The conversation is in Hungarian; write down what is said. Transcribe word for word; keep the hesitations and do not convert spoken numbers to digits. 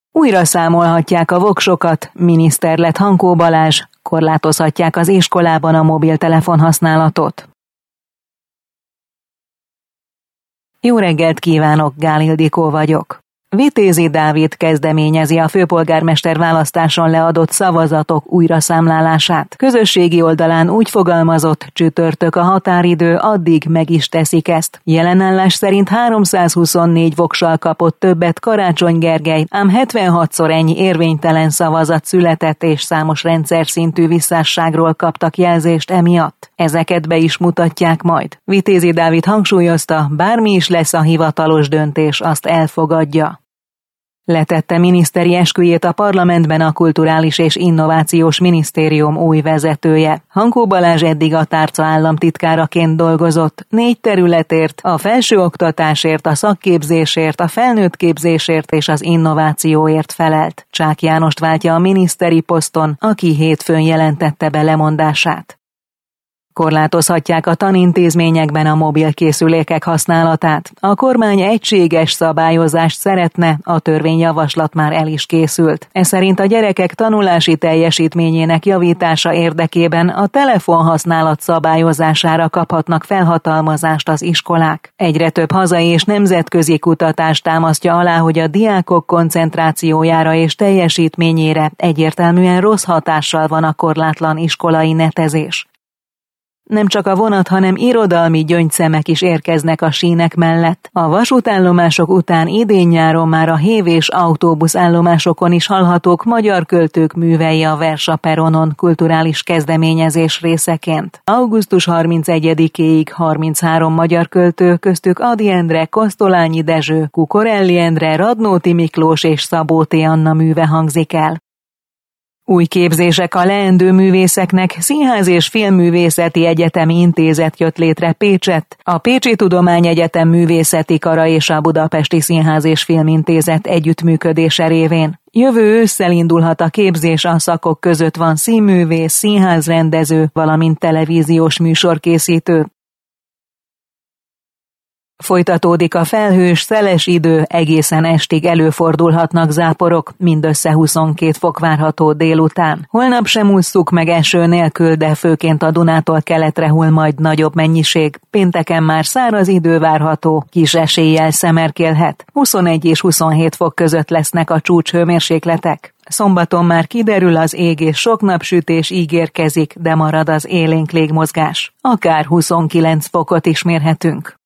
Újra számolhatják a voksokat, miniszter lett Hankó Balázs, korlátozhatják az iskolában a mobiltelefon használatot. Jó reggelt kívánok, Gál Ildikó vagyok. Vitézi Dávid kezdeményezi a főpolgármester választáson leadott szavazatok újraszámlálását. Közösségi oldalán úgy fogalmazott, csütörtök a határidő, addig meg is teszik ezt. Jelenállás szerint háromszázhuszonnégy voksal kapott többet Karácsony Gergely, ám hetvenhatszor ennyi érvénytelen szavazat született és számos rendszer szintű visszásságról kaptak jelzést emiatt. Ezeket be is mutatják majd. Vitézi Dávid hangsúlyozta, bármi is lesz a hivatalos döntés, azt elfogadja. Letette miniszteri esküjét a parlamentben a Kulturális és Innovációs Minisztérium új vezetője. Hankó Balázs eddig a tárca államtitkáraként dolgozott, négy területért, a felsőoktatásért, a szakképzésért, a felnőttképzésért és az innovációért felelt. Csák Jánost váltja a miniszteri poszton, aki hétfőn jelentette be lemondását. Korlátozhatják a tanintézményekben a mobilkészülékek használatát. A kormány egységes szabályozást szeretne, a törvényjavaslat már el is készült. Ez szerint a gyerekek tanulási teljesítményének javítása érdekében a telefonhasználat szabályozására kaphatnak felhatalmazást az iskolák. Egyre több hazai és nemzetközi kutatás támasztja alá, hogy a diákok koncentrációjára és teljesítményére egyértelműen rossz hatással van a korlátlan iskolai netezés. Nem csak a vonat, hanem irodalmi gyöngyszemek is érkeznek a sínek mellett. A vasútállomások után idén-nyáron már a hév- és autóbuszállomásokon is hallhatók magyar költők művei a Versa peronon kulturális kezdeményezés részeként. augusztus harmincegyedikéig harminchárom magyar költő, köztük Ady Endre, Kosztolányi Dezső, Kukorelli Endre, Radnóti Miklós és Szabó T. Anna műve hangzik el. Új képzések a leendő művészeknek, Színház- és Filmművészeti Egyetemi Intézet jött létre Pécsett, a Pécsi Tudományegyetem Művészeti Kara és a Budapesti Színház- és Filmintézet együttműködése révén. Jövő ősszel indulhat a képzés, a szakok között van színművész, színházrendező, valamint televíziós műsorkészítő. Folytatódik a felhős, szeles idő, egészen estig előfordulhatnak záporok, mindössze huszonkét fok várható délután. Holnap sem ússzuk meg eső nélkül, de főként a Dunától keletre hull majd nagyobb mennyiség. Pénteken már száraz idő várható, kis eséllyel szemerkélhet. huszonegy és huszonhét fok között lesznek a csúcshőmérsékletek. Szombaton már kiderül az ég és sok napsütés ígérkezik, de marad az élénk légmozgás. Akár huszonkilenc fokot is mérhetünk.